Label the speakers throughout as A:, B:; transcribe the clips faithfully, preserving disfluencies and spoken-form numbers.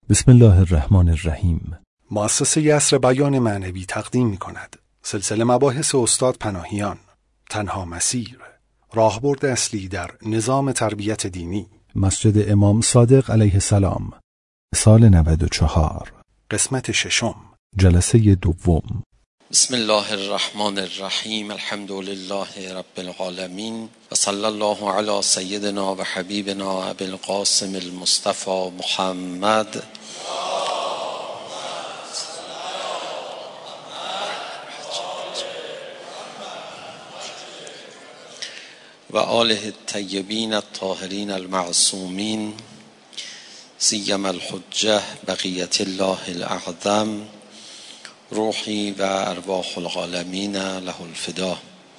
A: بسم الله الرحمن الرحیم.
B: مؤسسه یسر بیان معنوی تقدیم می کند سلسله مباحث استاد پناهیان، تنها مسیر، راهبرد اصلی در نظام تربیت دینی،
A: مسجد امام صادق علیه السلام، سال نود و چهار،
B: قسمت ششم،
A: جلسه دوم.
C: بسم الله الرحمن الرحیم. الحمد لله رب العالمین و صلی الله علی سیدنا و حبیبنا ابی القاسم المصطفى محمد و آله الطیبین الطاهرین المعصومین، سیما الحجة بقیة الله الاعظم، روحی و ارواح العالمین له الفدا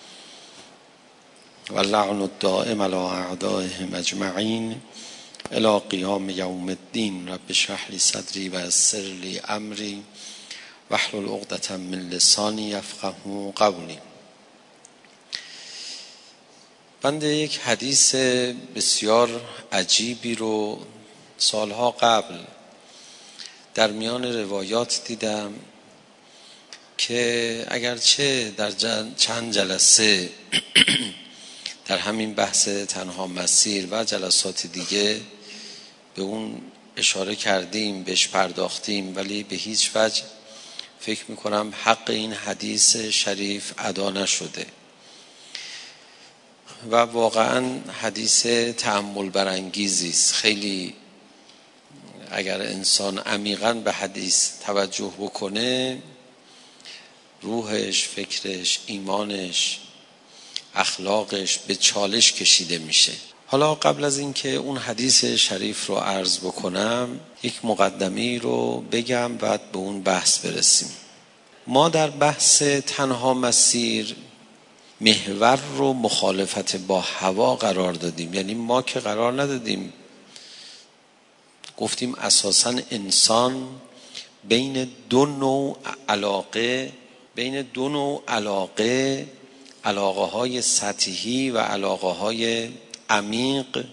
C: و اللعن الدائم علی اعدائهم اجمعین الی قیام یوم الدین. رب اشرح لی صدری و یسر لی امری واحلل عقدة من لسانی یفقهوا قولی. بنده یک حدیث بسیار عجیبی رو سالها قبل در میان روایات دیدم که اگرچه در چند جلسه در همین بحث تنها مسیر و جلسات دیگه به اون اشاره کردیم، بهش پرداختیم، ولی به هیچ وجه فکر میکنم حق این حدیث شریف ادا نشده و واقعا حدیث تأمل برانگیزی است. خیلی اگر انسان عمیقاً به حدیث توجه بکنه، روحش، فکرش، ایمانش، اخلاقش به چالش کشیده میشه. حالا قبل از اینکه اون حدیث شریف رو عرض بکنم، یک مقدمه‌ای رو بگم، بعد به اون بحث برسیم. ما در بحث تنها مسیر محور رو مخالفت با هوا قرار دادیم. یعنی ما که قرار ندادیم، گفتیم اساساً انسان بین دو نوع علاقه بین دو نوع علاقه علاقه های سطحی و علاقه های عمیق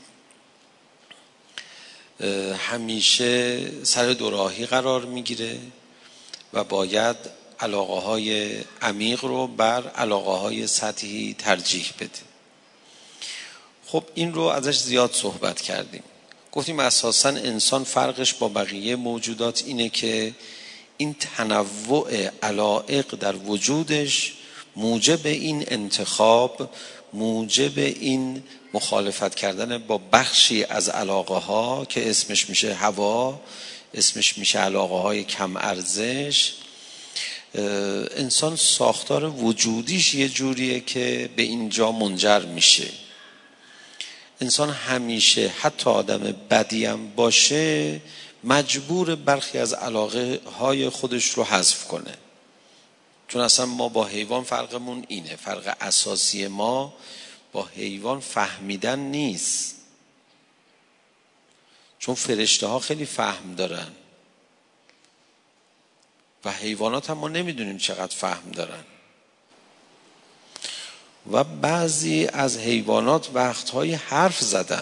C: همیشه سر دوراهی قرار میگیره و باید علاقه های عمیق رو بر علاقه های سطحی ترجیح بده. خب این رو ازش زیاد صحبت کردیم. گفتیم اساساً انسان فرقش با بقیه موجودات اینه که این تنوع علایق در وجودش موجب این انتخاب، موجب این مخالفت کردن با بخشی از علاقه ها که اسمش میشه هوا، اسمش میشه علاقه های کم ارزش. انسان ساختار وجودیش یه جوریه که به اینجا منجر میشه. انسان همیشه، حتی آدم بدی هم باشه، مجبور برخی از علاقه های خودش رو حذف کنه. چون اصلا ما با حیوان فرقمون اینه. فرق اساسی ما با حیوان فهمیدن نیست. چون فرشته ها خیلی فهم دارن و حیوانات هم ما نمیدونیم چقدر فهم دارن. و بعضی از حیوانات وقتهای حرف زدن.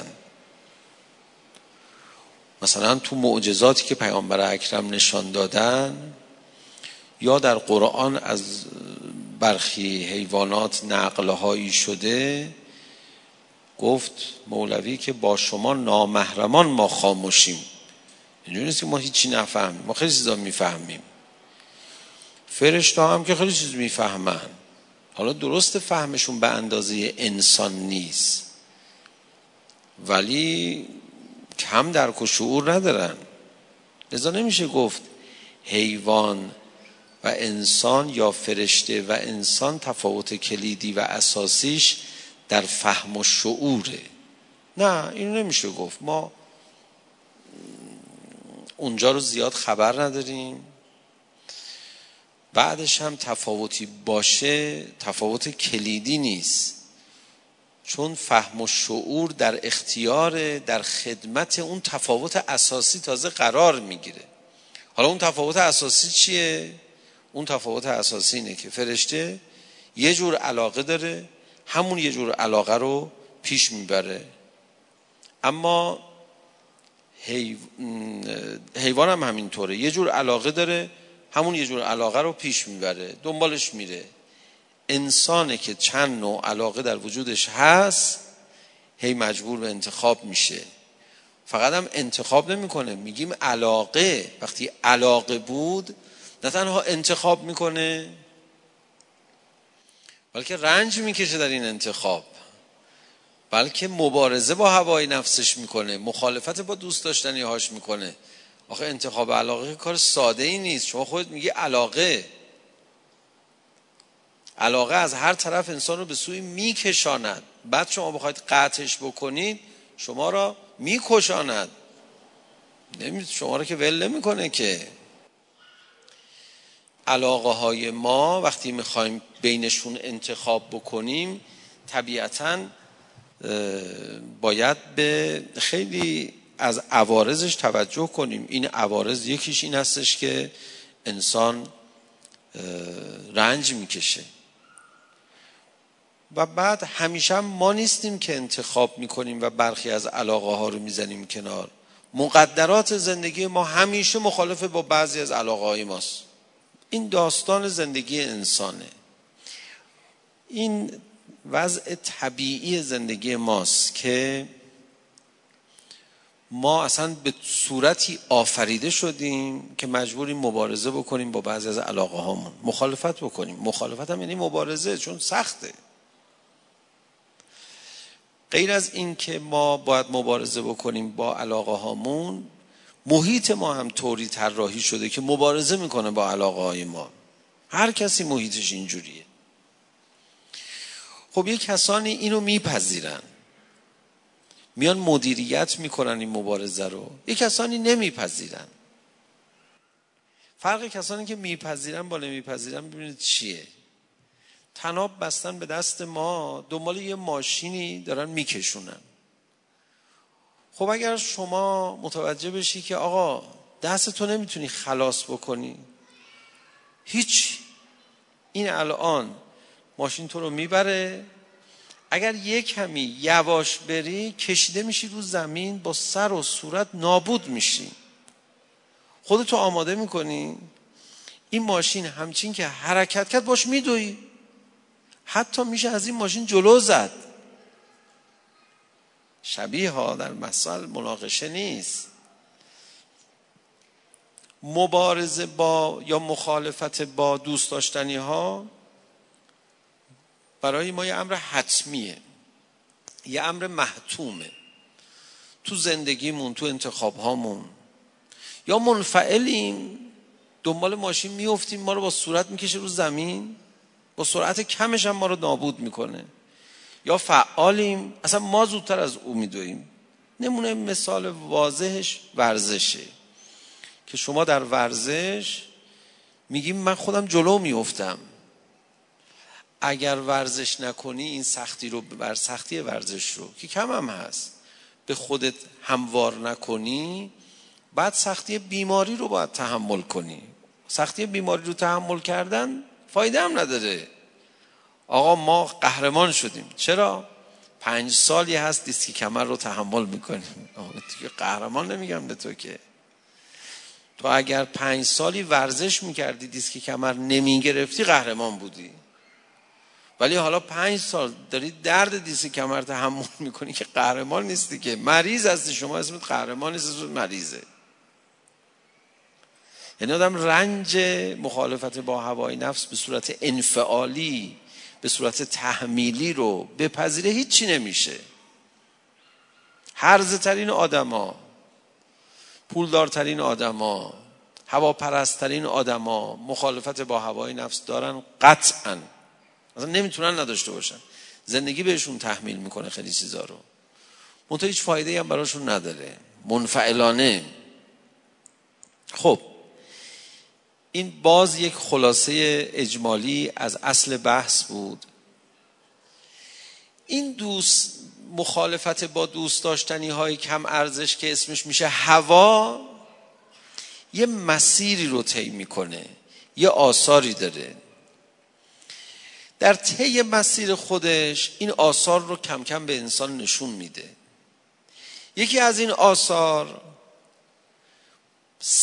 C: مثلا تو معجزاتی که پیامبر اکرم نشان دادن یا در قرآن از برخی حیوانات نقلهایی شده، گفت مولوی که با شما نامحرمان ما خاموشیم. اینجوری نیست که ما هیچی نفهمیم، ما خیلی چیزا میفهمیم. فرشته هم که خیلی چیز میفهمن، حالا درست فهمشون به اندازه انسان نیست، ولی کم درک و شعور ندارن. لذا نمیشه گفت حیوان و انسان یا فرشته و انسان تفاوت کلیدی و اساسیش در فهم و شعوره. نه، اینو نمیشه گفت. ما اونجا رو زیاد خبر نداریم. بعدش هم تفاوتی باشه، تفاوت کلیدی نیست، چون فهم و شعور در اختیار، در خدمت اون تفاوت اساسی تازه قرار میگیره. حالا اون تفاوت اساسی چیه؟ اون تفاوت اساسی اینه که فرشته یه جور علاقه داره، همون یه جور علاقه رو پیش میبره، اما حیو... حیوان هم همینطوره، یه جور علاقه داره، همون یه جور علاقه رو پیش میبره، دنبالش میره. انسانه که چند نوع علاقه در وجودش هست، هی مجبور به انتخاب میشه. فقط هم انتخاب نمیکنه، میگیم علاقه. وقتی علاقه بود نه تنها انتخاب میکنه بلکه رنج میکشه در این انتخاب، بلکه مبارزه با هوای نفسش میکنه، مخالفت با دوست داشتنی هاش میکنه. آخه انتخاب علاقه کار ساده ای نیست. شما خودت میگی علاقه علاقه از هر طرف انسان رو به سوی میکشاند، بعد شما بخواید قطعش بکنید شما را میکشاند، شما را که ول نمیکنه که. علاقه های ما وقتی میخوایم بینشون انتخاب بکنیم طبیعتاً باید به خیلی از عوارضش توجه کنیم. این عوارض یکیش این هستش که انسان رنج میکشه و بعد همیشه ما نیستیم که انتخاب میکنیم و برخی از علاقه ها رو میزنیم کنار. مقدرات زندگی ما همیشه مخالف با بعضی از علاقه های ماست. این داستان زندگی انسانه، این وضع طبیعی زندگی ماست که ما اصلا به صورتی آفریده شدیم که مجبوریم مبارزه بکنیم با بعضی از علاقه هامون، مخالفت بکنیم. مخالفت هم یعنی مبارزه، چون سخته. غیر از این که ما باید مبارزه بکنیم با علاقه هامون، محیط ما هم طوری طراحی شده که مبارزه میکنه با علاقه های ما. هر کسی محیطش اینجوریه. خب یک کسانی اینو میپذیرن، میان مدیریت میکنن این مبارزه رو، یک کسانی نمیپذیرن. فرق کسانی که میپذیرن با نمیپذیرن ببینید چیه؟ طناب بستن به دست ما، دنبال یه ماشینی دارن میکشونن. خب اگر شما متوجه بشی که آقا دست تو نمیتونی خلاص بکنی، هیچ، این الان ماشین تو رو میبره، اگر یک کمی یواش بری کشیده میشی رو زمین، با سر و صورت نابود میشی. خودتو آماده میکنی این ماشین همچین که حرکت کرد باش میدوی، حتی میشه از این ماشین جلو زد. شبیه ها در مثال مناقشه نیست. مبارزه با یا مخالفت با دوست داشتنی ها برای ما یه امر حتمیه، یه امر محتومه تو زندگیمون، تو انتخاب هامون. یا منفعلیم، دنبال ماشین میافتیم، ما رو با صورت میکشه رو زمین، با سرعت کمش هم ما رو نابود میکنه. یا فعالیم، اصلا ما زودتر از او میدویم. نمونه مثال واضحش ورزشه که شما در ورزش میگیم من خودم جلو میافتم. اگر ورزش نکنی این سختی رو، بر سختی ورزش رو که کم هم هست، به خودت هموار نکنی، بعد سختی بیماری رو باید تحمل کنی. سختی بیماری رو تحمل کردن فایده هم نداره. آقا ما قهرمان شدیم، چرا؟ پنج سالی هست دیسک کمر رو تحمل میکنیم. دیگه قهرمان نمیگم به تو که. تو اگر پنج سالی ورزش میکردی دیسک کمر نمیگرفتی قهرمان بودی. ولی حالا پنج سال داری درد دیسک کمر تحمل میکنی که قهرمان نیستی، که مریض هستی. شما اسمت قهرمان نیست، اسمت مریضه. یعنی آدم رنج مخالفت با هوای نفس به صورت انفعالی، به صورت تحمیلی رو بپذیره، هیچی نمیشه. هرزه ترین آدم ها، پولدارترین آدم ها، هواپرستترین آدم ها مخالفت با هوای نفس دارن قطعاً. اصلا نمیتونن نداشته باشن. زندگی بهشون تحمیل میکنه خیلی چیزا رو، منتها هیچ فایده هم براشون نداره، منفعلانه. خب این باز یک خلاصه اجمالی از اصل بحث بود. این دوست مخالفت با دوست داشتنی های کم ارزش که اسمش میشه هوا، یه مسیری رو طی میکنه، یه آثاری داره. در طی مسیر خودش این آثار رو کم کم به انسان نشون میده. یکی از این آثار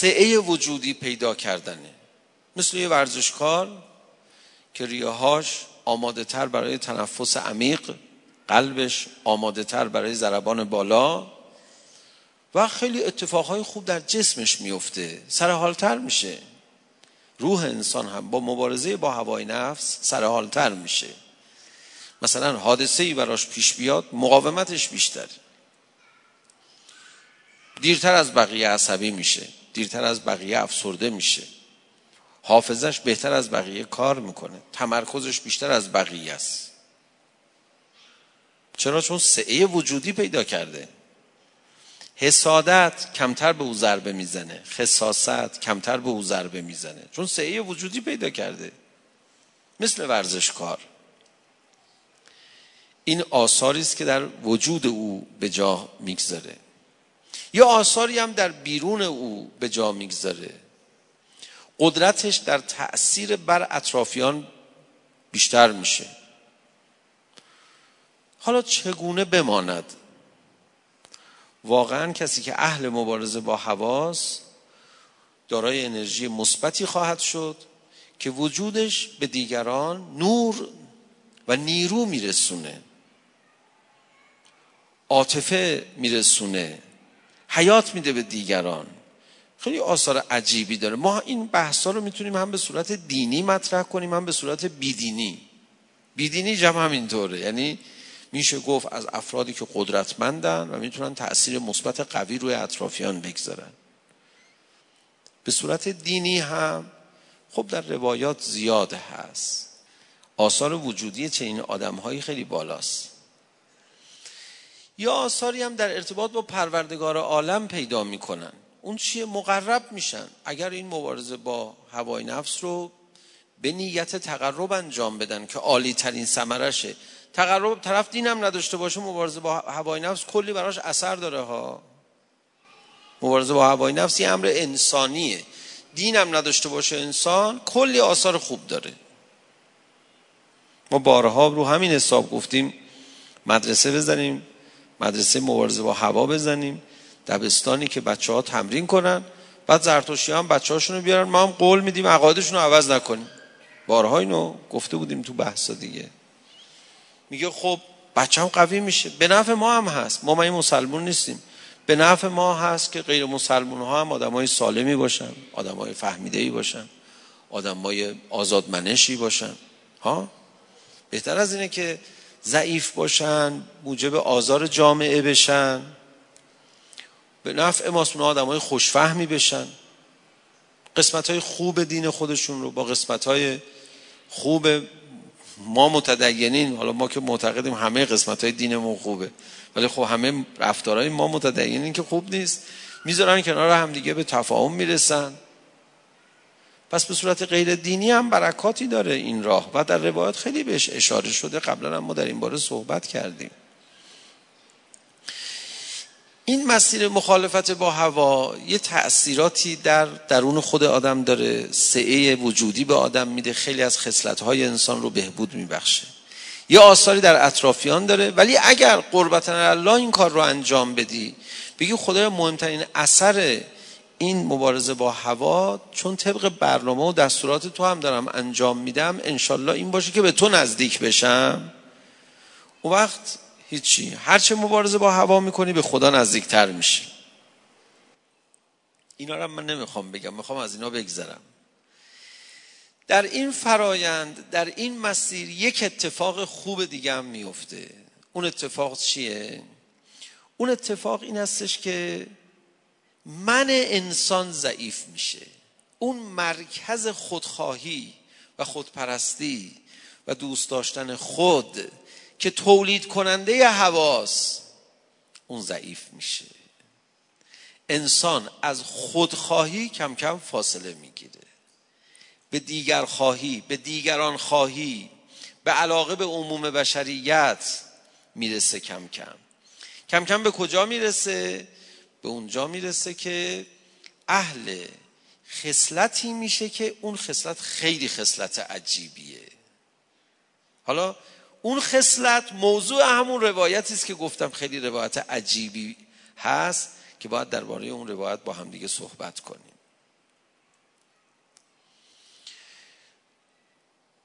C: سعه وجودی پیدا کردنه. مثل یه ورزشکار که ریه‌هاش آماده تر برای تنفس عمیق، قلبش آماده تر برای ضربان بالا و خیلی اتفاقهای خوب در جسمش میفته، سرحالتر میشه. روح انسان هم با مبارزه با هوای نفس سرحالتر میشه. مثلا حادثه‌ای براش پیش بیاد، مقاومتش بیشتر، دیرتر از بقیه عصبی میشه، دیرتر از بقیه افسرده میشه، حافظش بهتر از بقیه کار میکنه، تمرکزش بیشتر از بقیه است. چرا؟ چون سعه وجودی پیدا کرده. حسادت کمتر به او ضربه میزنه، خساست کمتر به او ضربه میزنه، چون سعه وجودی پیدا کرده. مثل ورزشکار. این آثاری است که در وجود او به جا میگذاره. یا آثاری هم در بیرون او به جا میگذاره. قدرتش در تأثیر بر اطرافیان بیشتر میشه. حالا چگونه بماند؟ واقعا کسی که اهل مبارزه با هواست دارای انرژی مثبتی خواهد شد که وجودش به دیگران نور و نیرو میرسونه، عاطفه میرسونه، حیات میده به دیگران. خیلی آثار عجیبی داره. ما این بحثا رو میتونیم هم به صورت دینی مطرح کنیم، هم به صورت بیدینی. بیدینی جمع همینطوره، یعنی میشه گفت از افرادی که قدرتمندن و میتونن تأثیر مثبت قوی روی اطرافیان بگذارن. به صورت دینی هم خب در روایات زیاد هست. آثار وجودی چنین آدم‌هایی خیلی بالاست. یا آثاری هم در ارتباط با پروردگار عالم پیدا میکنن. اون چیه؟ مقرب میشن. اگر این مبارزه با هوای نفس رو به نیت تقرب انجام بدن که عالی ترین ثمرشه. تقرب طرف دینم نداشته باشه، مبارزه با هوای نفس کلی براش اثر داره ها. مبارزه با هوای نفس یه امر انسانیه. دینم نداشته باشه انسان، کلی آثار خوب داره. ما بارها رو همین حساب گفتیم مدرسه بزنیم، مدرسه مبارزه با هوا بزنیم، دبستانی که بچه‌ها تمرین کنن، بعد زرتشتی هم بچه‌هاشونو بیارن، ما هم قول میدیم عقایدشون رو عوض نکنیم. بارها اینو گفته بودیم تو بحثا دیگه. میگه خب بچه‌م قوی میشه، به نفع ما هم هست. ما ما مسلمون نیستیم، به نفع ما هست که غیر مسلمون ها هم آدمای سالمی باشن، آدمای فهمیده‌ای باشن، آدمای آزادمنشی باشن. ها بهتر از اینه که ضعیف باشن، موجب آزار جامعه بشن. به نفع ماست اون آدمای خوشفهمی بشن، قسمت‌های خوب دین خودشون رو با قسمت‌های خوب ما متدینین، حالا ما که معتقدیم همه قسمت‌های دینمون خوبه، ولی خب همه رفتارهای ما متدینین که خوب نیست، میذارن کنار هم دیگه، به تفاهم میرسن. پس به صورت غیر دینی هم برکاتی داره این راه و در روایات خیلی بهش اشاره شده. قبلا هم ما در این باره صحبت کردیم. این مسیر مخالفت با هوا یه تأثیراتی در درون خود آدم داره، سعه وجودی به آدم میده، خیلی از خصلت‌های انسان رو بهبود میبخشه. یه آثاری در اطرافیان داره، ولی اگر قربتاً الله این کار رو انجام بدی، بگی خدای مهمترین اثر این مبارزه با هوا، چون طبق برنامه و دستورات تو هم دارم انجام میدم، انشالله این باشه که به تو نزدیک بشم. اون وقت هیچی، هرچه مبارزه با هوا میکنی به خدا نزدیکتر میشی. اینا رو من نمیخوام بگم، میخوام از اینا بگذرم. در این فرایند، در این مسیر یک اتفاق خوب دیگه هم میفته. اون اتفاق چیه؟ اون اتفاق این هستش که من انسان ضعیف میشه. اون مرکز خودخواهی و خودپرستی و دوست داشتن خود که تولید کننده هواست، اون ضعیف میشه. انسان از خودخواهی کم کم فاصله میگیره، به دیگر خواهی، به دیگران خواهی، به علاقه به عموم بشریت میرسه. کم کم کم کم به کجا میرسه؟ به اونجا میرسه که اهل خصلتی میشه که اون خصلت خیلی خصلت عجیبیه. حالا اون خصلت موضوع همون روایتی است که گفتم خیلی روایت عجیبی هست که باید درباره اون روایت با هم دیگه صحبت کنیم.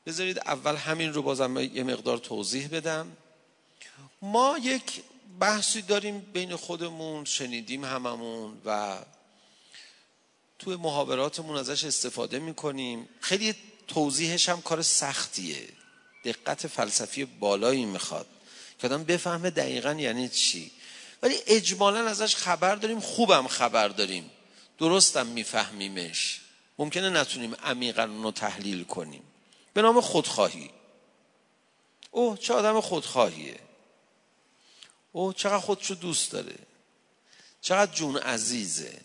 C: بذارید اول همین رو بازم یه مقدار توضیح بدم. ما یک بحثی داریم بین خودمون، شنیدیم هممون و توی محاوراتمون ازش استفاده میکنیم. خیلی توضیحش هم کار سختیه، دقت فلسفی بالایی میخواد که آدم بفهمه دقیقاً یعنی چی، ولی اجمالاً ازش خبر داریم، خوبم خبر داریم، درستم میفهمیمش. ممکنه نتونیم عمیقاً اونو تحلیل کنیم. به نام خودخواهی. اوه چه آدم خودخواهیه، اوه چقدر خودشو دوست داره، چقدر جون عزیزه.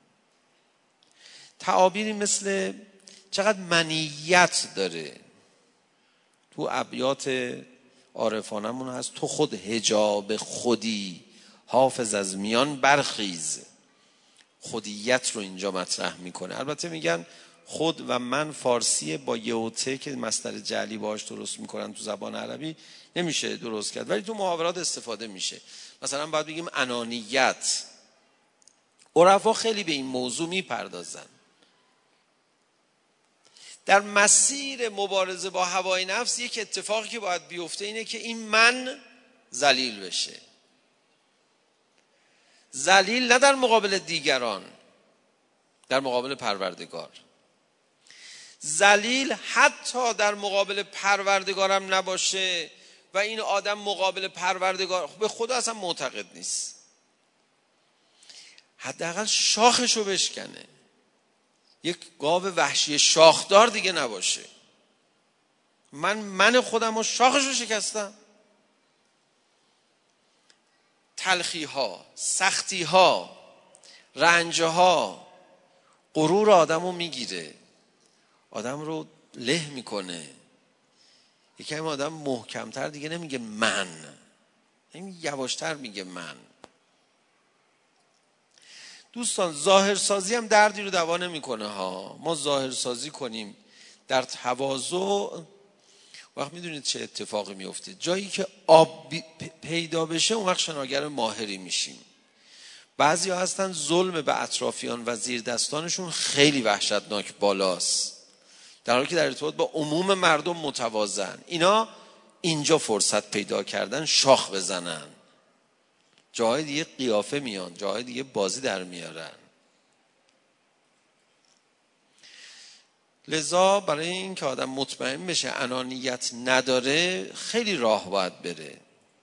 C: تعابیری مثل چقدر منیت داره. تو ابیات عارفانمون هست تو خود حجاب خودی، حافظ از میان برخیز. خودیت رو اینجا مطرح میکنه. البته میگن خود و من فارسی با یه و ته که مصدر جعلی باهاش درست میکنن تو زبان عربی نمیشه درست کرد، ولی تو محاورات استفاده میشه. مثلا باید بگیم انانیت. عرفا خیلی به این موضوع میپردازن. در مسیر مبارزه با هوای نفس یک اتفاقی که باید بیفته اینه که این من ذلیل بشه. ذلیل نه در مقابل دیگران، در مقابل پروردگار. ذلیل حتی در مقابل پروردگارم نباشه و این آدم مقابل پروردگار به خدا اصلا معتقد نیست، حداقل شاخشو بشکنه، یک گاو وحشی شاخدار دیگه نباشه. من من خودم رو شاخشو شکستم. تلخی ها، سختی ها، رنج ها غرور آدم رو میگیره، آدم رو له میکنه. یکی هم آدم محکمتر دیگه نمیگه من، این یواشتر میگه من. دوستان ظاهرسازی هم دردی رو دوا نمیکنه ها. ما ظاهرسازی کنیم در تواضع، وقت میدونید چه اتفاقی میفته؟ جایی که آب پیدا بشه اون وقت شناگر ماهری میشیم. بعضی ها هستن ظلم به اطرافیان و زیر دستانشون خیلی وحشتناک بالاست، در حالی که در ارتباط با عموم مردم متواضعن. اینا اینجا فرصت پیدا کردن شاخ بزنن، جاهای دیگه قیافه میان، جاهای دیگه بازی در میارن. لذا برای این که آدم مطمئن بشه انانیت نداره خیلی راه باید بره.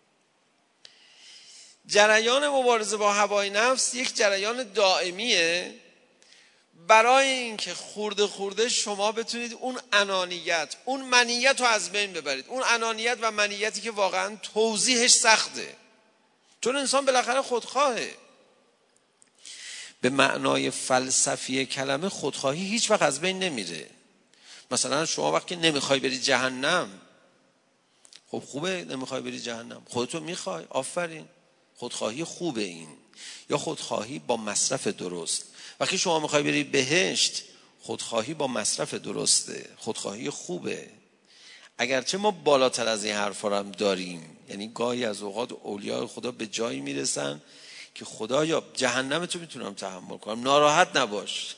C: جریان مبارزه با هوای نفس یک جریان دائمیه برای اینکه خورده خورده شما بتونید اون انانیت، اون منیت رو از بین ببرید. اون انانیت و منیتی که واقعا توضیحش سخته، چون انسان بالاخره خودخواهه. به معنای فلسفی کلمه خودخواهی هیچ وقت از بین نمیره. مثلا شما وقتی نمیخوای بری جهنم، خب خوبه نمیخوای بری جهنم، خودتو میخوای، آفرین، خودخواهی خوبه این. یا خودخواهی با مصرف درست. وقتی شما میخوای بری بهشت، خودخواهی با مصرف درسته، خودخواهی خوبه. اگرچه ما بالاتر از این حرفا هم داریم، یعنی گاهی از اوقات اولیاء خدا به جایی میرسن که خدایا جهنم تو میتونم تحمل کنم، ناراحت نباش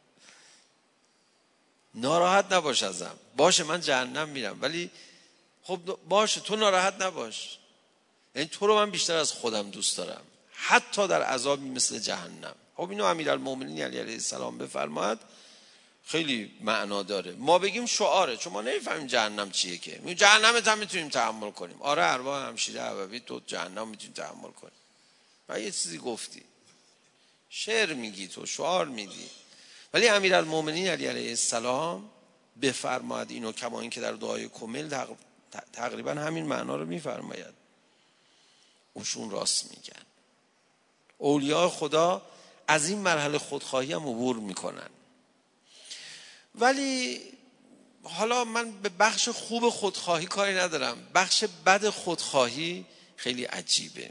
C: ناراحت نباش ازم، باشه من جهنم میرم ولی خب باشه تو ناراحت نباش. یعنی تو رو من بیشتر از خودم دوست دارم، حتی در عذابی مثل جهنم. خب اینو امیرالمومنین علی علیه السلام بفرماد، خیلی معنا داره. ما بگیم شعاره، چون ما نمیفهمیم جهنم چیه که میگیم جهنمت هم میتونیم تحمل کنیم. آره ارواح همشیره ابوی تو جهنم میتونیم تحمل کنیم. و یه چیزی گفتی، شعر میگی، تو شعار میدی. ولی امیرالمومنین علی علیه السلام بفرماید اینو، کما این که در دعای کمیل تقریبا همین معنا رو میفرماید. اوشون راست میگن. اولیاء خدا از این مرحله خودخواهی هم عبور میکنن. ولی حالا من به بخش خوب خودخواهی کاری ندارم، بخش بد خودخواهی خیلی عجیبه.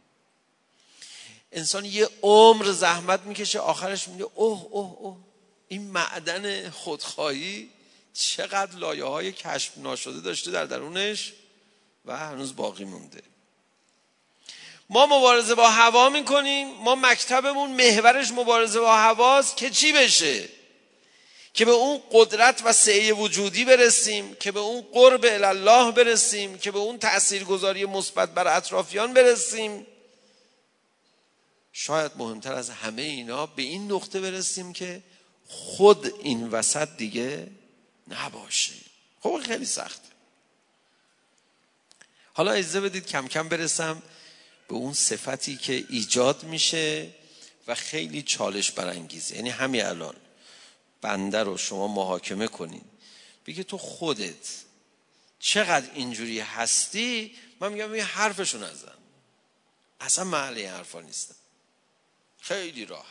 C: انسان یه عمر زحمت میکشه، آخرش میگه اوه اوه اوه این معدن خودخواهی چقدر لایه های کشف ناشده داشته در درونش و هنوز باقی مونده. ما مبارزه با هوا میکنیم، ما مکتبمون محورش مبارزه با هواست که چی بشه؟ که به اون قدرت و سعه وجودی برسیم، که به اون قرب الله برسیم، که به اون تاثیرگذاری مثبت بر اطرافیان برسیم. شاید مهمتر از همه اینا به این نقطه برسیم که خود این وسط دیگه نباشه. خب خیلی سخته. حالا اجازه بدید کم کم برسم به اون صفتی که ایجاد میشه و خیلی چالش برانگیزه. یعنی همین الان بنده رو شما محاکمه کنین، بگه تو خودت چقدر اینجوری هستی، من میگم یه حرفشو نزن، اصلا محل این حرفا نیستم، خیلی راحت.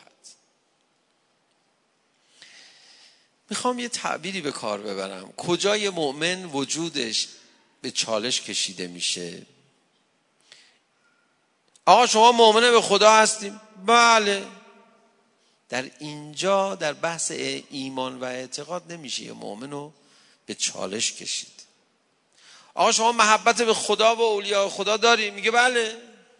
C: میخوام یه تعبیری به کار ببرم. کجای مؤمن وجودش به چالش کشیده میشه؟ آقا شما مؤمن به خدا هستیم؟ بله. در اینجا در بحث ایمان و اعتقاد نمیشه یه مؤمن رو به چالش کشید. آقا شما محبت به خدا و اولیاء خدا داری؟ میگه بله.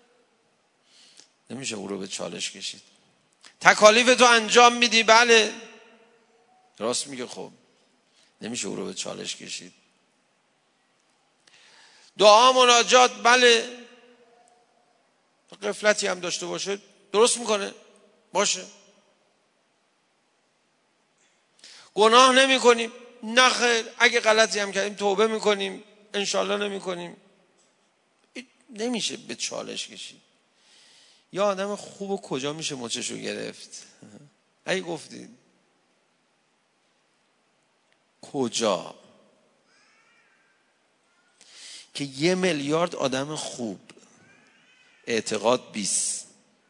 C: نمیشه او رو به چالش کشید. تکالیف تو انجام میدی؟ بله. راست میگه. خب نمیشه او رو به چالش کشید. دعا مناجات؟ بله. غفلتی هم داشته باشه درست میکنه، باشه. گناه نمی کنیم؟ نه خیر. اگه غلطی هم کردیم توبه میکنیم، انشالله نمی کنیم. نمیشه به چالش کشید. یا آدم خوب و کجا میشه مچشو گرفت؟ اگه گفتید کجا که یه میلیارد آدم خوب، اعتقاد بیست،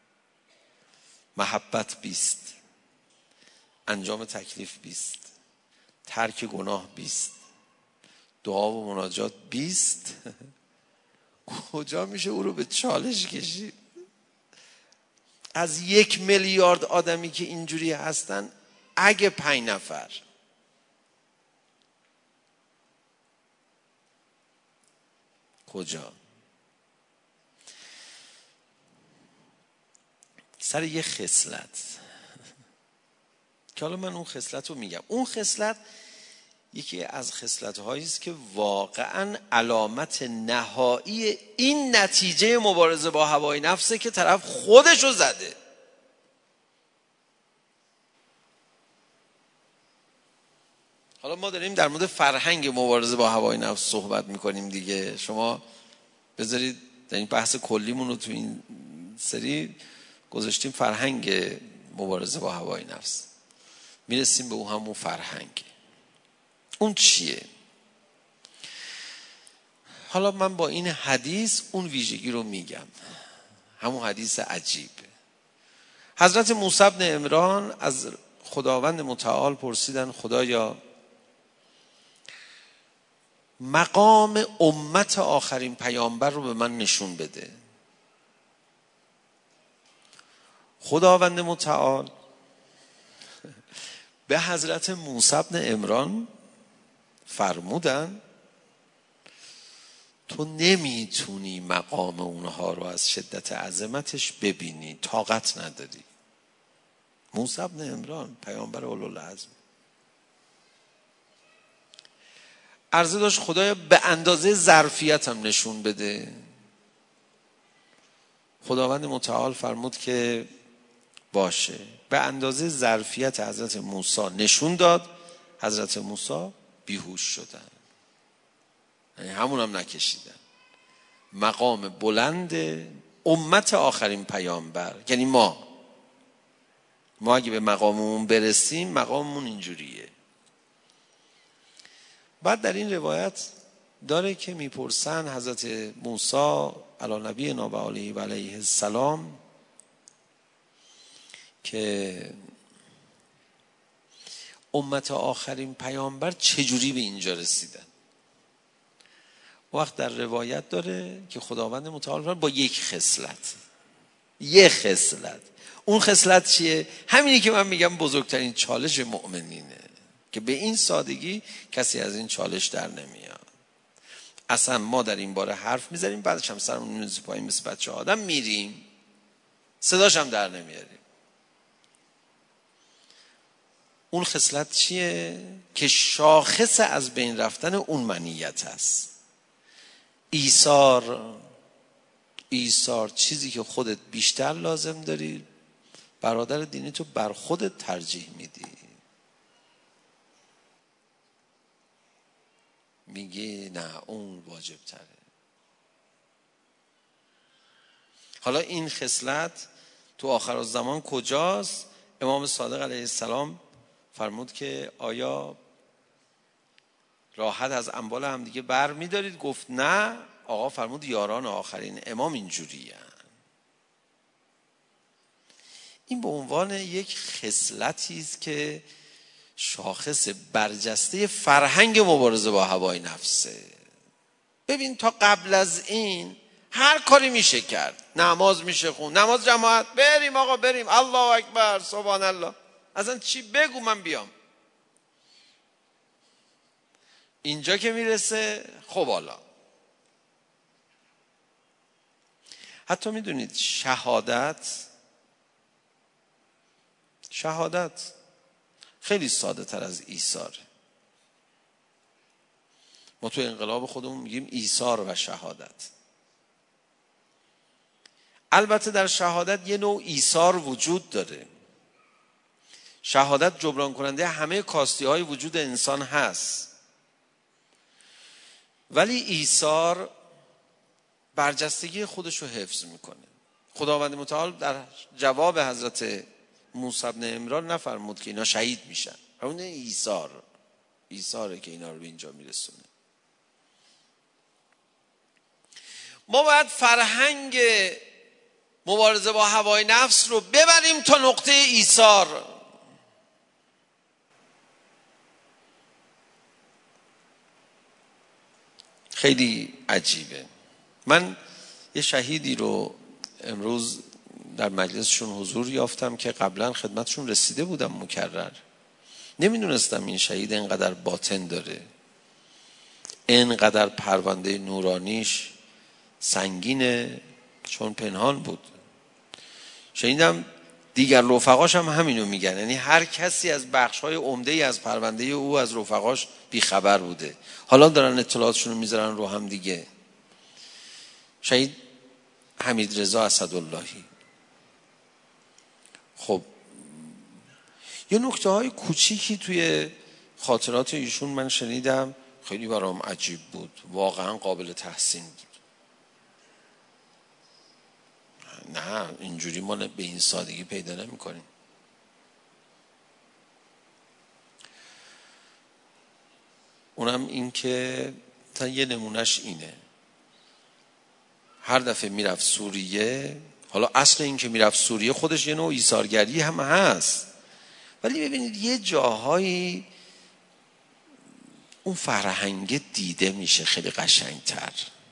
C: محبت بیست، انجام تکلیف بیست، ترک گناه بیست، دعا و مناجات بیست، کجا میشه او رو به چالش کشید؟ از یک میلیارد آدمی که اینجوری هستن، اگه پنج نفر کجا؟ سر یه خصلت که حالا من اون خصلت رو میگم. اون خصلت یکی از خصلت هایی است که واقعا علامت نهایی این نتیجه مبارزه با هوای نفسه که طرف خودشو زده. حالا ما داریم در مورد فرهنگ مبارزه با هوای نفس صحبت میکنیم دیگه. شما بذارید در این بحث کلیمون رو تو این سری گذاشتیم فرهنگ مبارزه با هوای نفس، میرسیم به اون همون فرهنگ. اون چیه؟ حالا من با این حدیث اون ویژگی رو میگم، همون حدیث عجیب. حضرت موسی بن عمران از خداوند متعال پرسیدن خدایا مقام امت آخرین پیامبر رو به من نشون بده. خداوند متعال به حضرت موسی بن عمران فرمودن تو نمیتونی مقام اونها رو از شدت عظمتش ببینی، طاقت نداری. موسی بن عمران پیامبر اولوالعزم عرضه داشت خدایا به اندازه ظرفیتم نشون بده. خداوند متعال فرمود که باشه. به اندازه ظرفیت حضرت موسی نشون داد. حضرت موسی بیهوش شدن، یعنی همون هم نکشیدن. مقام بلند امت آخرین پیامبر، یعنی ما ما اگه به مقاممون برسیم مقاممون اینجوریه. بعد در این روایت داره که میپرسن حضرت موسی علی نبینا و علیه و علیه السلام که امت آخرین پیامبر چجوری به اینجا رسیدن. وقت در روایت داره که خداوند متعال با یک خصلت، یک خصلت. اون خصلت چیه؟ همینی که من میگم بزرگترین چالش مؤمنینه که به این سادگی کسی از این چالش در نمیاد. اصلا ما در این باره حرف میزنیم، بعدش هم سرمون میزنیم پایین مثل بچه آدم میریم، صداش هم در نمیاریم. اون خصلت چیه؟ که شاخص از بین رفتن اون منیت است. ایثار، ایثار چیزی که خودت بیشتر لازم داری، برادر دینی تو بر خودت ترجیح میدی، میگی نه اون واجب تره. حالا این خصلت تو آخر الزمان کجاست؟ امام صادق علیه السلام فرمود که آیا راحت از اموال هم دیگه بر میدارید؟ گفت نه. آقا فرمود یاران آخرین امام اینجوری هن. این به عنوان یک خصلتی است که شاخص برجسته فرهنگ مبارزه با هوای نفسه. ببین تا قبل از این هر کاری میشه کرد، نماز میشه خون، نماز جماعت، بریم آقا بریم، الله اکبر سبحان الله، اصلا چی بگو من بیام. اینجا که میرسه خب حالا حتی میدونید شهادت شهادت خیلی ساده تر از ایثاره. ما تو انقلاب خودمون میگیم ایثار و شهادت. البته در شهادت یه نوع ایثار وجود داره. شهادت جبران کننده همه کاستی های وجود انسان هست، ولی ایثار برجستگی خودش رو حفظ میکنه. خداوند متعال در جواب حضرت موسی بن عمران نفرمود که اینا شهید میشن، اون ایثار ایثاره که اینا رو به اینجا میرسونه. ما باید فرهنگ مبارزه با هوای نفس رو ببریم تا نقطه ایثار. خیلی عجیبه. من یه شهیدی رو امروز در مجلسشون حضور یافتم که قبلا خدمتشون رسیده بودم مکرر. نمیدونستم این شهید اینقدر باطن داره، اینقدر پرونده نورانیش سنگینه، چون پنهان بود. شنیدم دیگر رفقاش هم همینو میگن، یعنی هر کسی از بخش‌های عمده‌ای از پرونده او از رفقاش بیخبر بوده. حالا دارن اطلاعاتشون رو میذارن رو هم دیگه. شهید حمید رضا اسداللهی. خب یه نکته های کوچیکی توی خاطرات ایشون من شنیدم، خیلی برام عجیب بود، واقعا قابل تحسین بود. نه اینجوری ما به این سادگی پیدا نمی کنیم. اونم این که تا یه نمونش اینه، هر دفعه میرفت سوریه، حالا اصل این که میرفت سوریه خودش یه نوع ایثارگری هم هست، ولی ببینید یه جاهایی اون فرهنگ دیده میشه خیلی قشنگتر.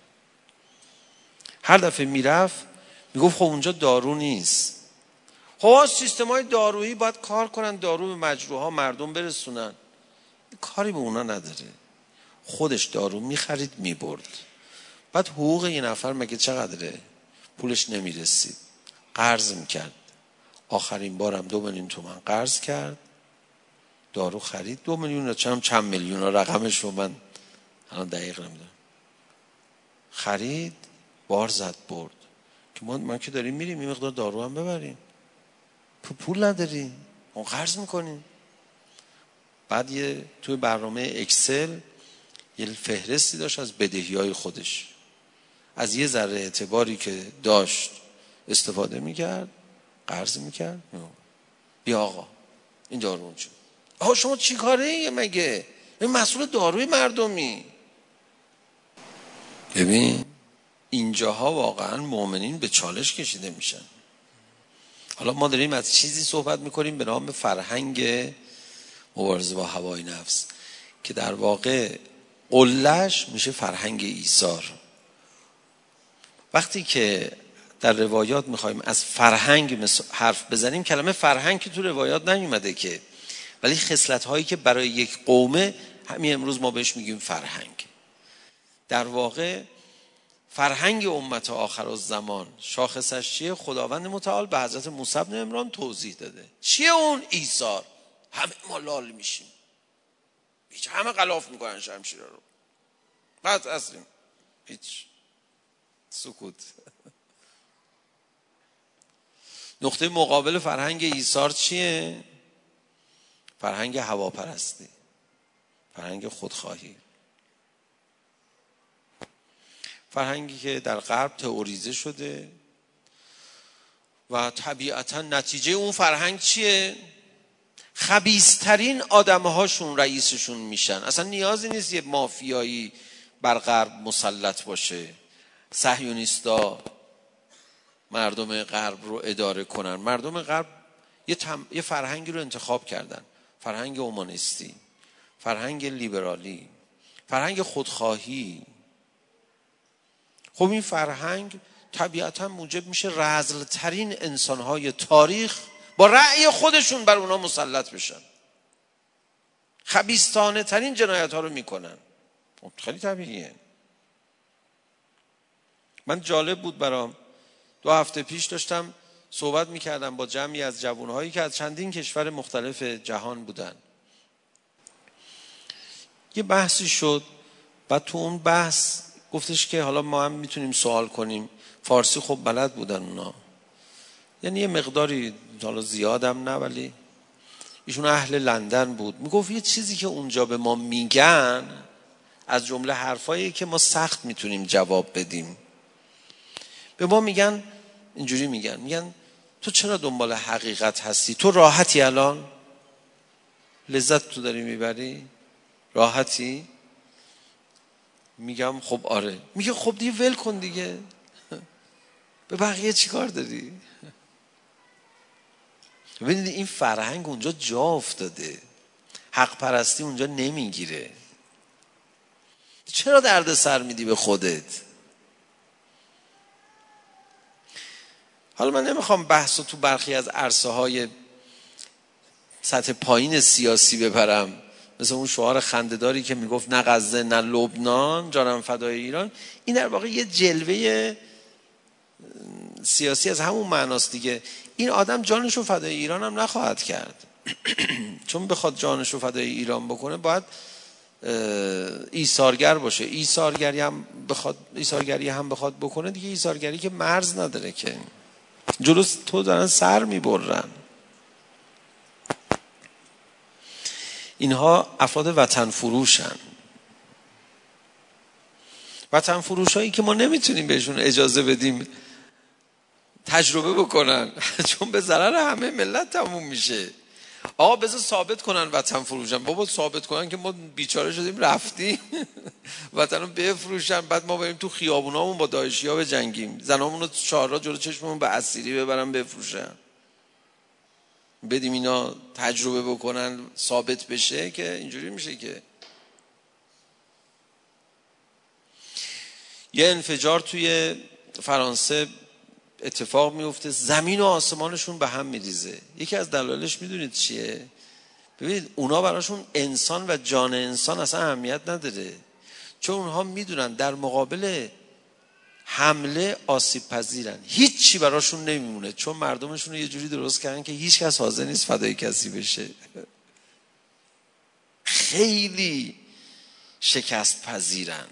C: هر دفعه میرفت میگفت خب اونجا دارو نیست، خب سیستم‌های دارویی باید کار کنن، دارو به مجروحا مردم برسونن. کاری به اونا نداره، خودش دارو میخرید میبرد. بعد حقوق یه نفر مگه چقدره؟ پولش نمیرسید، قرض میکرد. آخرین بارم دو میلیون تومان قرض کرد، دارو خرید. دو میلیون چند چند میلیون رقمش رو من الان دقیق نمیدونم. خرید، بار زد برد. که ما من که داریم میریم این مقدار دارو هم ببریم، پول نداریم، اون قرض میکنیم. بعد یه توی برنامه اکسل یه فهرستی داشت از بدهی‌های خودش، از یه ذره اعتباری که داشت استفاده میکرد، قرض میکرد. بیا آقا این دارو شد. آقا شما چی کاره مگه؟ این مسئول داروی مردمی. ببین اینجاها واقعا مؤمنین به چالش کشیده میشن. حالا ما داریم از چیزی صحبت میکنیم به نام فرهنگ مبارزه با هوای نفس که در واقع قله‌اش میشه فرهنگ ایثار. وقتی که در روایات میخوایم از فرهنگ حرف بزنیم، کلمه فرهنگ که تو روایات نیومده که، ولی خصلت هایی که برای یک قومه همین امروز ما بهش میگیم فرهنگ. در واقع فرهنگ امت آخر الزمان شاخصش چیه؟ خداوند متعال به حضرت موسی بن عمران توضیح داده. چیه اون؟ ایثار. همه ما لال میشیم، هیچ، همه غلاف میکنن شمشیرا رو، بعد اصلیم هیچ، سکوت. نقطه مقابل فرهنگ ایثار چیه؟ فرهنگ هواپرستی، فرهنگ خودخواهی، فرهنگی که در غرب تئوریزه شده و طبیعتا نتیجه اون فرهنگ چیه؟ خبیث‌ترین آدم‌هاشون رئیسشون میشن. اصلا نیازی نیست یه مافیایی بر غرب مسلط باشه، صهیونیستا مردم غرب رو اداره کنن. مردم غرب یه, تم... یه فرهنگی رو انتخاب کردن، فرهنگ اومانیستی، فرهنگ لیبرالی، فرهنگ خودخواهی. خب این فرهنگ طبیعتا موجب میشه رذل‌ترین انسان‌های تاریخ با رأی خودشون بر اونا مسلط بشن، خبیثانه ترین جنایت ها رو میکنن. خیلی طبیعیه. من جالب بود برام، دو هفته پیش داشتم صحبت میکردم با جمعی از جوانهایی که از چندین کشور مختلف جهان بودن. یه بحثی شد، بعد تو اون بحث گفتش که حالا ما هم میتونیم سوال کنیم. فارسی خب بلد بودن اونا، یعنی یه مقداری، حالا زیادم نه، ولی ایشون اهل لندن بود. میگفت یه چیزی که اونجا به ما میگن از جمله حرفایی که ما سخت میتونیم جواب بدیم، به ما میگن اینجوری، میگن میگن تو چرا دنبال حقیقت هستی؟ تو راحتی الان؟ لذت تو داری میبری؟ راحتی؟ میگم خب آره. میگه خب دیگه ول کن دیگه، به بقیه چی کار داری؟ ببینید این فرهنگ اونجا جا افتاده، حق پرستی اونجا نمیگیره. چرا درد سر میدی به خودت؟ حالا من نمیخوام بحث رو تو برخی از عرصه های سطح پایین سیاسی ببرم، مثل اون شعار خنده‌داری که میگفت نه غزه نه لبنان جانم فدای ایران. این در واقع یه جلوه سیاسی از همون معناست دیگه. این آدم جانشو فدای ایران هم نخواهد کرد، چون بخواد جانشو فدای ایران بکنه باید ایثارگر باشه. ایثارگری هم بخواد ایثارگری هم بخواد بکنه دیگه، ایثارگری که مرز نداره که، جلوس تو دارن سر میبرن. اینها افراد وطن فروشن، وطن فروش هایی که ما نمیتونیم بهشون اجازه بدیم تجربه بکنن، چون به ضرر همه ملت تموم میشه. آقا بذار ثابت کنن وطن فروشن. بابا ثابت کنن که ما بیچاره شدیم رفتیم وطن رو بفروشن، بعد ما بریم تو خیابونامون با داعشی ها بجنگیم، زنامون رو چهارراه جلو چشممون به اسیری ببرن بفروشن، بدیم اینا تجربه بکنن ثابت بشه که اینجوری میشه که یه انفجار توی فرانسه اتفاق میفته، زمین و آسمانشون به هم میریزه. یکی از دلایلش میدونید چیه؟ ببینید اونا براشون انسان و جان انسان اصلا اهمیت نداره، چون اونها میدونن در مقابل حمله آسیب پذیرن، هیچی براشون نمیمونه، چون مردمشون رو یه جوری درست کردن که هیچ کس حاضر نیست فدای کسی بشه. خیلی شکست پذیرن.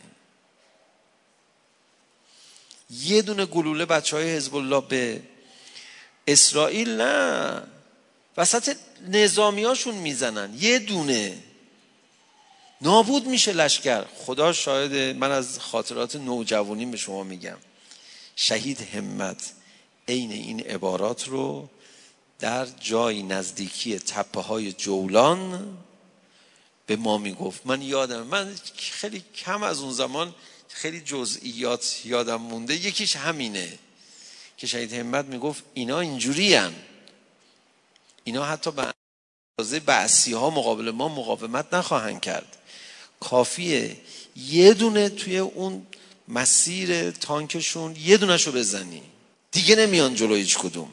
C: یه دونه گلوله بچه های حزب الله به اسرائیل نه، وسط نظامیاشون میزنن، یه دونه نابود میشه لشکر. خدا شاهد، من از خاطرات نوجوانیم به شما میگم، شهید همت عین این عبارات رو در جای نزدیکی تپه های جولان به ما میگفت. من یادم، من خیلی کم از اون زمان خیلی جزئیات یادم مونده، یکیش همینه که شهید همت میگفت اینا اینجوری هن. اینا حتی به اندازه بعثی ها مقابل ما مقاومت نخواهند کرد، کافیه یه دونه توی اون مسیر تانکشون یه دونه شو بزنی دیگه نمیان جلو هیچ کدوم.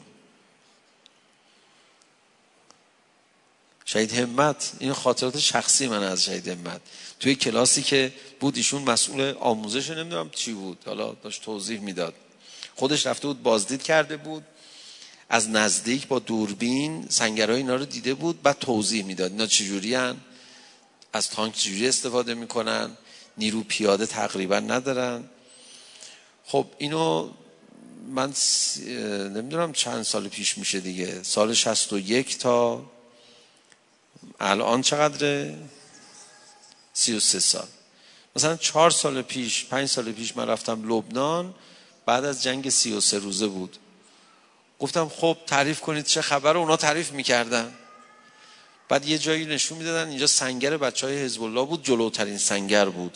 C: شهید همت، این خاطرات شخصی من از شهید همت، توی کلاسی که بود ایشون مسئول آموزش نمیدونم چی بود، حالا داشت توضیح میداد، خودش رفته بود بازدید کرده بود از نزدیک با دوربین سنگرهای اینا رو دیده بود، بعد توضیح میداد اینا چجوری هن، از تانک چجوری استفاده میکنن، نیرو پیاده تقریبا ندارن. خب اینو من نمیدونم چند سال پیش میشه دیگه، سال شصت و یک تا الان چقدره؟ سی و سه سال. مثلا چهار سال پیش پنج سال پیش من رفتم لبنان، بعد از جنگ سی و سه روزه بود. گفتم خب تعریف کنید چه خبره، اونا تعریف میکردن. بعد یه جایی نشون میدادن اینجا سنگر بچه های حزب الله بود، جلوترین سنگر بود.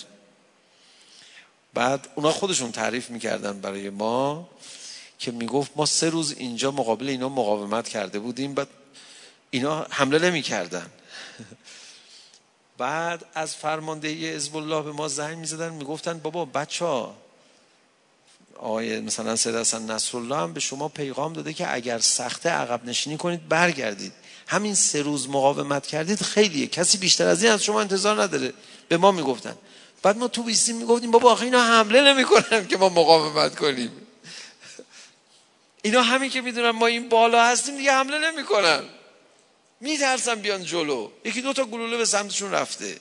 C: بعد اونا خودشون تعریف میکردن برای ما که میگفت ما سه روز اینجا مقابل اینا مقاومت کرده بودیم، بعد اینا حمله نمیکردن. بعد از فرماندهی حزب الله به ما زنگ میزدن میگفتن بابا بچه‌ها، آقای مثلا سید حسن نصرالله هم به شما پیغام داده که اگر سخته عقب نشینی کنید برگردید، همین سه روز مقاومت کردید خیلیه، کسی بیشتر از این از شما انتظار نداره، به ما میگفتن. بعد ما تو بیستیم میگفتیم بابا آخه اینا حمله نمیکنن که ما مقاومت کنیم، اینا همین که میدونن ما این بالا هستیم دیگه حمله نمیکنن، میترسن بیان جلو. یکی دو تا گلوله به سمتشون رفته.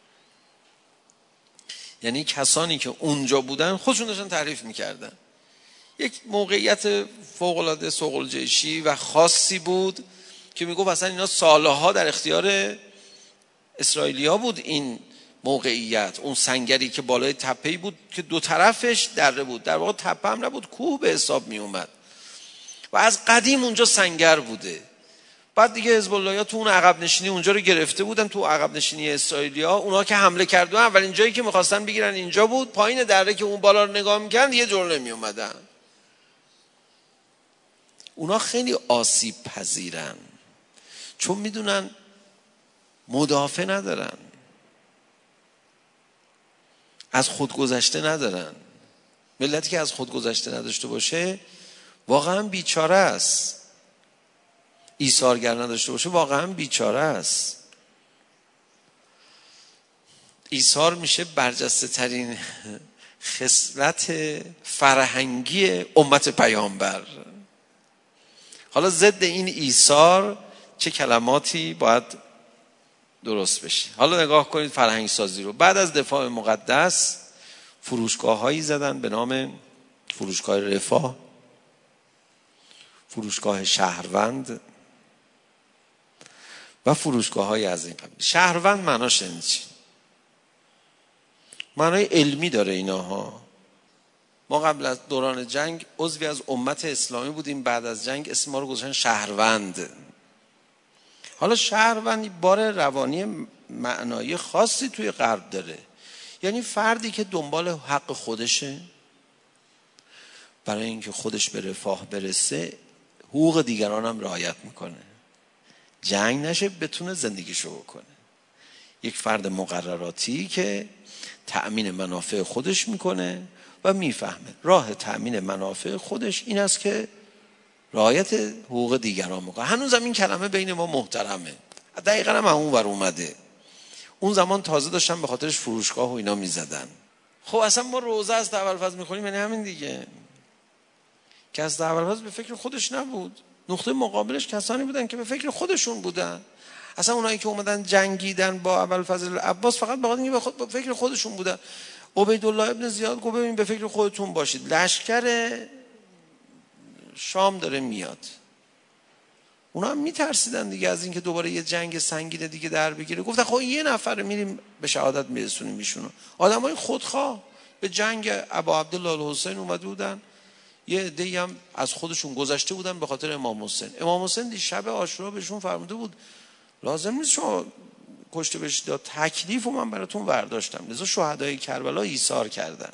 C: یعنی کسانی که اونجا بودن خودشون داشتن تعریف میکردن. یک موقعیت فوق‌العاده صقل‌جیشی و خاصی بود که میگفت اصلا اینا سالها در اختیار اسرائیلیا بود. این موقعیت، اون سنگری که بالای تپه‌ای بود که دو طرفش دره بود، در واقع تپه هم نبود، کوه به حساب می اومد و از قدیم اونجا سنگر بوده. بعد دیگه حزب الله‌ها تو اون عقب نشینی اونجا رو گرفته بودن، تو عقب نشینی اسرائیلیا. اونا که حمله کردن اولین جایی که می‌خواستن بگیرن اینجا بود، پایین دره که اون بالا رو نگاه می‌کردن یه جور نمی اومدن. اونا خیلی آسیب پذیرن چون میدونن مدافع ندارن، از خود گذشته ندارن. ملتی که از خود گذشته نداشته باشه واقعا بیچاره است، ایثارگر نداشته باشه واقعا بیچاره است. ایثار میشه برجسته ترین خصلت فرهنگی امت پیامبر. حالا ضد این ایثار چه کلماتی باید درست بشه؟ حالا نگاه کنید فرهنگ سازی رو. بعد از دفاع مقدس فروشگاه هایی زدن به نام فروشگاه رفاه، فروشگاه شهروند و فروشگاه های از این قبیل. شهروند معناش چی؟ معنای علمی داره ایناها. ما قبل از دوران جنگ عضوی از امت اسلامی بودیم، بعد از جنگ اسم ما رو گذاشتن شهروند. حالا شهروند بار روانی معنایی خاصی توی غرب داره، یعنی فردی که دنبال حق خودشه، برای اینکه خودش به رفاه برسه حقوق دیگران هم رعایت میکنه، جنگ نشه بتونه زندگیشو بکنه. یک فرد مقرراتی که تأمین منافع خودش میکنه و میفهمه راه تأمین منافع خودش این است که رعایت حقوق دیگران میکنه. هنوز هم این کلمه بین ما محترمه، دقیقا هم اون ور اومده. اون زمان تازه داشتن به خاطرش فروشگاه و اینا میزدن. خب اصلا ما روزه از ابوالفضل میخونیم، یعنی همین دیگه که از ابوالفضل به فکر خودش نبود، نقطه مقابلش کسانی بودن که به فکر خودشون بودن. اصلا اونایی که اومدن جنگیدن با ابوالفضل عباس فقط به خاطر اینکه به فکر خودشون بودن. عبیدالله ابن زیاد گفت ببین به فکر خودتون باشید، لشکر شام داره میاد. اونا هم میترسیدن دیگه از اینکه دوباره یه جنگ سنگین دیگه در بگیره. گفتن خب یه نفر میریم به شهادت میرسونیم ایشونو. آدمای خودخواه به جنگ ابا عبدالله الحسین اومده بودن، یه عده‌ای هم از خودشون گذشته بودن به خاطر امام حسین. امام حسین دی شب عاشورا بهشون فرموده بود لازم نیست شما کشته بشید، تکلیفو من براتون برداشتم. لذا شهدای کربلا ایثار کردن.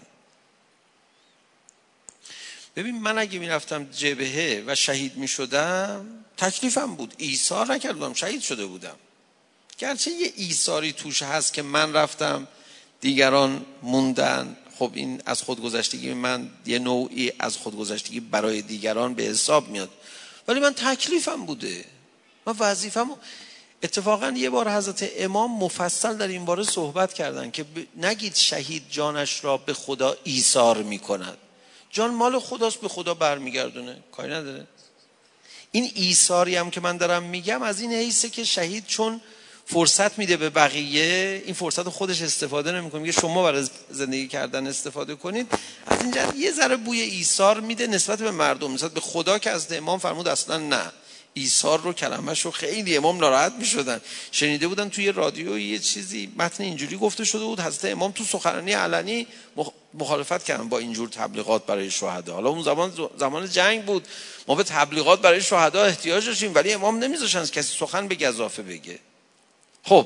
C: ببین من اگه میرفتم جبهه و شهید میشدم تکلیفم بود، ایثار نکردم، شهید شده بودم. گرچه یه ایثاری توش هست که من رفتم دیگران موندن، خب این از خودگذشتگی من یه نوعی از خودگذشتگی برای دیگران به حساب میاد، ولی من تکلیفم بوده، من وظیفم. اتفاقا یه بار حضرت امام مفصل در این باره صحبت کردن که نگید شهید جانش را به خدا ایثار میکند. جان مال خداست، به خدا برمیگردونه، کاری نداره. این ایثاری هم که من دارم میگم از این حیثه که شهید چون فرصت میده به بقیه، این فرصت خودش استفاده نمیکنه، میگه شما برای زندگی کردن استفاده کنید، از اینجا یه ذره بوی ایثار میده نسبت به مردم، نسبت به خدا که از امام فرمود اصلا نه. ایثار رو کلمه‌ش رو خیلی امام ناراحت میشدن، شنیده بودن توی رادیو یه چیزی متن اینجوری گفته شده بود، حضرت امام تو سخنرانی علنی مخالفت کردن با اینجور تبلیغات برای شهدا. حالا اون زمان زمان جنگ بود، ما به تبلیغات برای شهدا احتیاج داشتیم، ولی امام نمیذاشتن کسی سخن به گزافه بگه. خب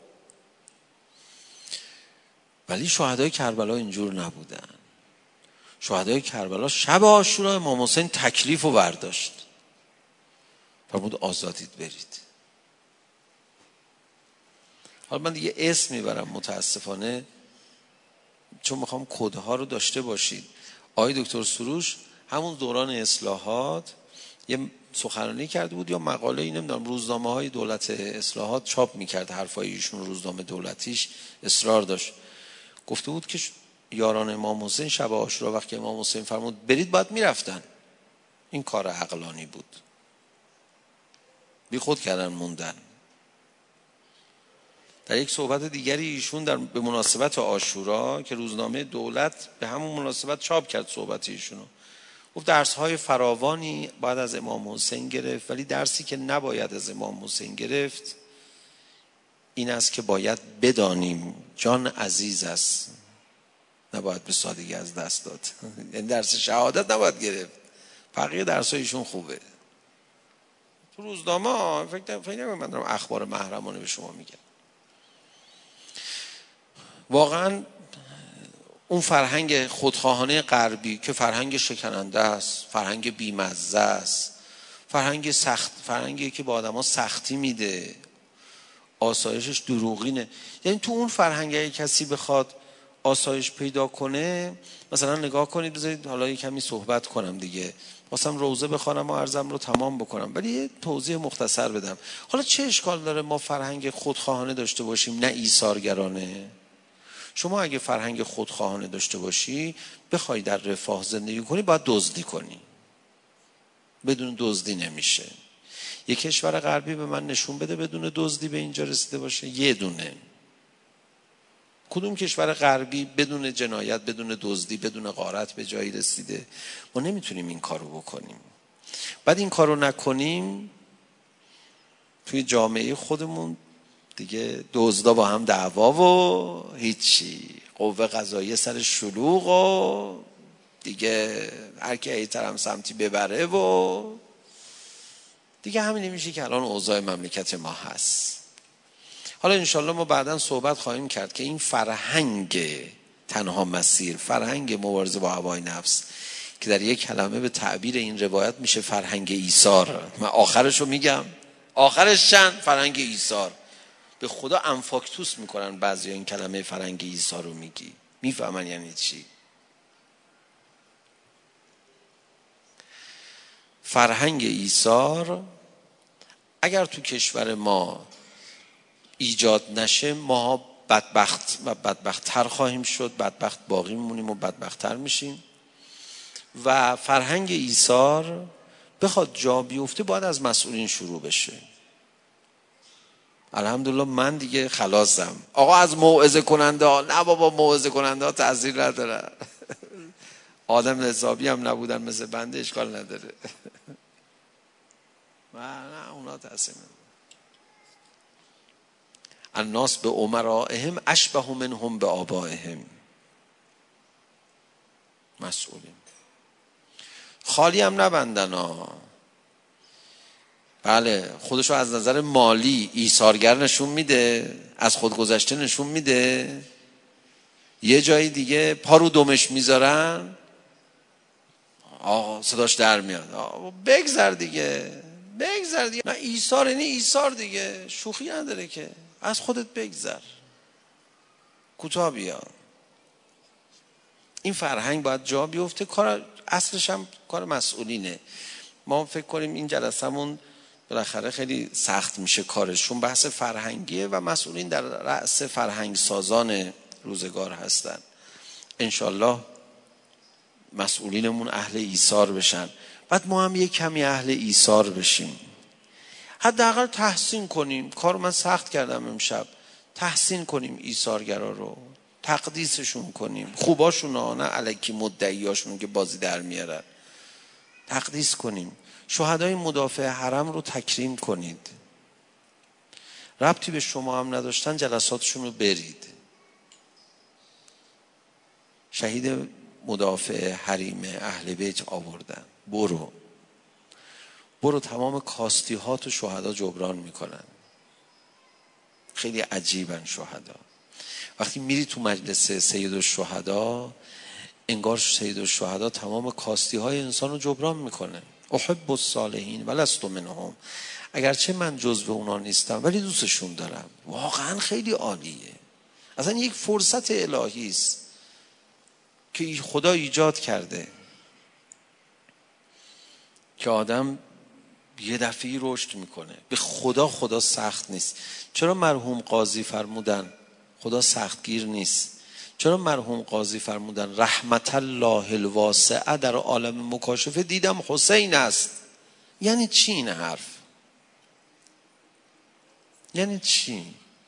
C: ولی شهدای کربلا اینجور نبودن. شهدای کربلا شب عاشورا امام حسین تکلیف رو برداشت، فرمود آزادید برید. حالا من دیگه اسم میبرم متاسفانه چون میخوام کدها رو داشته باشید. آقای دکتر سروش همون دوران اصلاحات یه سخنرانی کرده بود یا مقاله، این نمیدونم، روزنامه های دولت اصلاحات چاپ میکرد حرفای ایشون، روزنامه دولتیش اصرار داشت، گفته بود که یاران امام حسین شب عاشورا وقتی امام حسین فرمود برید باید میرفتن. این کار عقلانی بود، بی خود کردن موندن. در یک صحبت دیگری ایشون در به مناسبت عاشورا که روزنامه دولت به همون مناسبت چاپ کرد صحبت ایشونو، گفت درس‌های فراوانی باید از امام حسین گرفت، ولی درسی که نباید از امام حسین گرفت این است که باید بدانیم جان عزیز است، نباید به سادگی از دست داد. یعنی درس شهادت نباید گرفت، بقیه درسایشون خوبه. تو روزنامه فکر فکر نکنم من دارم اخبار محرمانه به شما میگم. واقعا اون فرهنگ خودخواهانه غربی که فرهنگ شکننده است، فرهنگ بیمزه است، فرهنگ سخت، فرهنگی که به آدم‌ها سختی میده، آسایشش دروغینه. یعنی تو اون فرهنگی کسی بخواد آسایش پیدا کنه، مثلا نگاه کنید، بذارید حالا یه کمی صحبت کنم دیگه، واسم روزه بخوانم و عرضم رو تمام بکنم، ولی یه توضیح مختصر بدم. حالا چه اشکال داره ما فرهنگ خودخواهانه داشته باشیم نه ایثارگرانه؟ شما اگه فرهنگ خودخواهانه داشته باشی، بخوای در رفاه زندگی کنی، باید دزدی کنی. بدون دزدی نمیشه. یک کشور غربی به من نشون بده بدون دزدی به اینجا رسیده باشه؟ یه دونه. کدوم کشور غربی بدون جنایت، بدون دزدی، بدون غارت به جایی رسیده؟ ما نمیتونیم این کارو بکنیم. بعد این کارو نکنیم توی جامعه خودمون دیگه دزدا با هم دعوا و هیچی، قوه قضاییه سر شلوغ و دیگه هر کی ایتر هم سمتی ببره و دیگه همین میشه که الان اوضاع مملکت ما هست. حالا انشالله ما بعداً صحبت خواهیم کرد که این فرهنگ تنها مسیر، فرهنگ مبارزه با هوای نفس که در یک کلمه به تعبیر این روایت میشه فرهنگ ایثار. من آخرشو میگم، آخرش چند؟ فرهنگ ایثار. به خدا انفاکتوس میکنن بعضی این کلمه فرهنگ ایثار رو میگی، میفهمن یعنی چی. فرهنگ ایثار اگر تو کشور ما ایجاد نشه، ما بدبخت و بدبخت‌تر خواهیم شد، بدبخت باقی میمونیم و بدبخت‌تر میشیم. و فرهنگ ایثار بخواد جا بیفته باید از مسئولین شروع بشه. الحمدلله من دیگه خلاصم. آقا از موعظه کننده ها، نه بابا موعظه کننده ها تأثیر نداره. آدم حسابی هم نبودن مثل بنده، اشکال نداره. نه اونا تأثیر نداره. الناس به امرائهم اشبه منهم به آبائهم. مسئولیم خالی هم نبندن ها. بله خودشو از نظر مالی ایثارگر نشون میده، از خود گذشته نشون میده، یه جایی دیگه پا رو دمش میذارن، آقا صداش در میاد، آقا بگذر دیگه، بگذر دیگه. نه ایثار اینی ایثار دیگه، شوخی نداره که، از خودت بگذر، کوتاه بیا. این فرهنگ باید جا بیفته. کار اصلش هم کار مسئولینه. ما فکر کنیم این جلسمون بالاخره خیلی سخت میشه کارشون، بحث فرهنگیه و مسئولین در رأس فرهنگ سازان روزگار هستن. انشالله مسئولینمون اهل ایثار بشن. بعد ما هم یک کمی اهل ایثار بشیم، حداقل تحسین کنیم. کار من سخت کردم امشب، تحسین کنیم ایثارگرا رو، تقدیسشون کنیم، خوباشون ها، نه الکی مدعیاشون که بازی در میارن، تقدیس کنیم. شهدای مدافع حرم رو تکریم کنید، ربطی به شما هم نداشتن جلساتشون رو برید. شهید مدافع حریم اهل بیت آوردن، برو برو تمام کاستی‌هات و شهدا جبران میکنن. خیلی عجیبن شهدا. وقتی میری تو مجلس سید الشهدا، انگار سید الشهدا تمام کاستی‌های انسان رو جبران میکنه. احب الصالحین ولست منهم، اگرچه من جزو اونا نیستم ولی دوستشون دارم. واقعا خیلی عالیه. اصلا یک فرصت الهی است که خدا ایجاد کرده که آدم یه دفعی رشد میکنه. به خدا خدا سخت نیست. چرا مرحوم قاضی فرمودن خدا سختگیر نیست؟ چرا مرحوم قاضی فرمودن رحمت الله الواسعه در عالم مکاشفه دیدم حسین است؟ یعنی چی این حرف؟ یعنی چی؟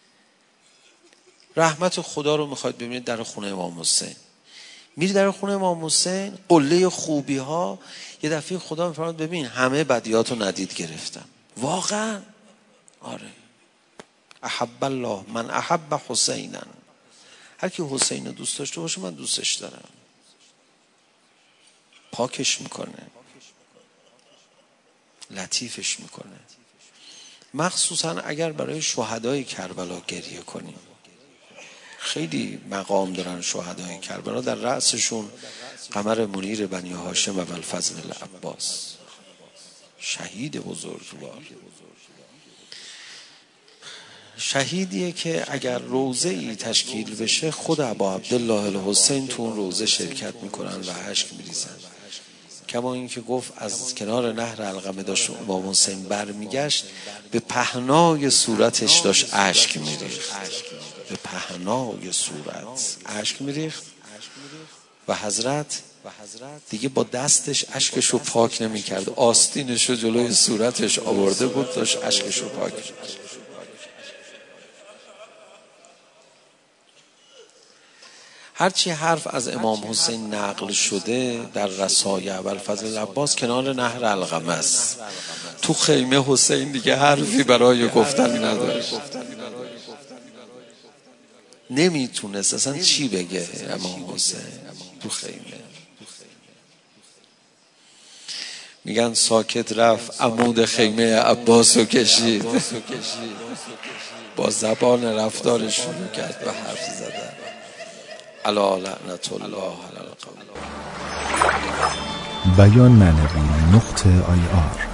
C: رحمت خدا رو میخواید ببینید در خونه امام حسین، میری در خونه امام حسین، قله خوبی ها، یه دفعه خدا میفرماد ببین همه بدیات رو ندید گرفتم. واقعا آره. احب الله من احب حسینا، هر کی حسین رو دوست داشته باشه من دوستش دارم. پاکش میکنه، لطیفش میکنه. مخصوصا اگر برای شهدای کربلا گریه کنیم. خیلی مقام دارن شهدای کربلا، در رأسشون قمر منیر بنی هاشم و الفضل العباس، شهید بزرگوار. شهیدیه که اگر روزه ای تشکیل بشه خود ابا عبدالله الحسین تو اون روزه شرکت میکنن و اشک میریزن. کما این که گفت از کنار نهر علقمه داشت امام حسین برمیگشت، به پهنای صورتش داشت اشک میریخت، به پهنای صورت اشک میریخت و حضرت دیگه با دستش اشکش رو پاک نمی کرد، آستینش رو جلوی صورتش آورده بود داشت اشکش رو پاک. هرچی حرف از امام حسین نقل شده در رسایع و الفضل العباس کنار نهر علقمه است. تو خیمه حسین دیگه حرفی برای گفتن نداره، نمیتونست اصلا چی بگه امام حسین تو خیمه. میگن ساکت رفت عمود خیمه عباس رو کشید، با زبان رفتار شروع کرد به حرف زدن. الا لعنت الله علی القوم.
A: بیان معنوی نقطه آی آر